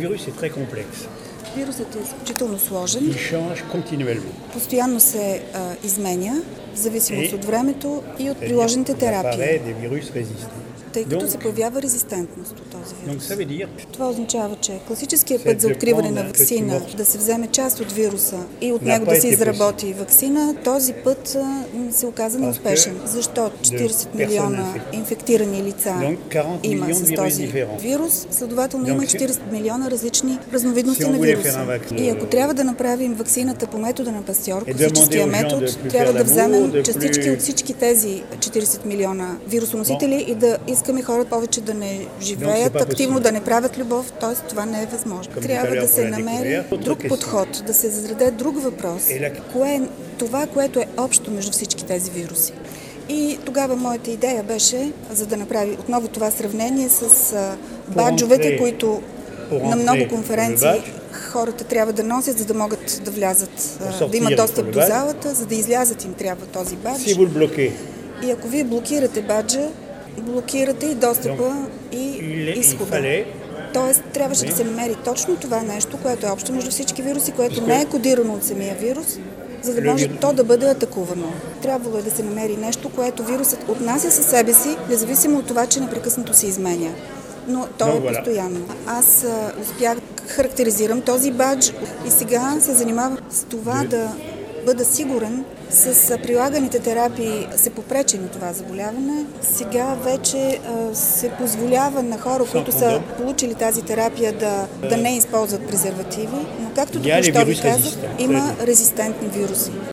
virus est très complexe. Вирусът е изключително сложен, Il change continuellement. постоянно се изменя, в зависимост Et- от времето и от C'est-à-dire приложените qu'il терапии, apparaît des virus résistants. тъй като Donc- се появява резистентност от този Donc вирус. ça veut dire Това означава, че класическият C'est път за de откриване на prendre ваксина, petit morceau. да се вземе част от вируса и от N'a него pas да се été изработи ваксина, този път се оказа неуспешен. Защо 40 de милиона personnes инфектирани лица Donc 40 има millions de с virus този différents. вирус, следователно Donc, има si- 40 милиона различни разновидности Si on на voulait вируса. faire un vaccin, И ако трябва да направим ваксината по метода на Пастьор, Et класическия demander aux gens метод, de plus трябва faire да l'amour, вземем de частички plus- от всички тези 40 милиона вирусоносители и да искаме хората повече да не живеят pas активно, possible. да не правят любов, т.е. това не е възможно. Comme Трябва tout à да l'heure се pour la намери découverte, друг autre подход, да се зададе друг въпрос. Кое е това, което е общо между всички тези вируси? И тогава моята идея беше, за да направи отново това сравнение с баджовете, които на много конференции хората трябва да носят, за да могат да влязат, да имат достъп до залата, за да излязат им трябва този бадж. Si vous le bloquez, И ако вие блокирате баджа, блокирате и достъпа и il изхода. fallait Тоест, трябваше да се намери точно това нещо, което е общо между всички вируси, което не е кодирано от самия вирус, за да може то да бъде атакувано. Трябвало е да се намери нещо, което вирусът отнася със себе си, независимо от това, че непрекъснато се изменя. Но то е постоянно. Аз успях да характеризирам този бадж и сега се занимавам с това да бъда сигурен с прилаганите терапии се попречи на това заболяване. Сега вече се позволява на хора, които са получили тази терапия да не използват презервативи, но както току-що ви казах, има резистентни вируси.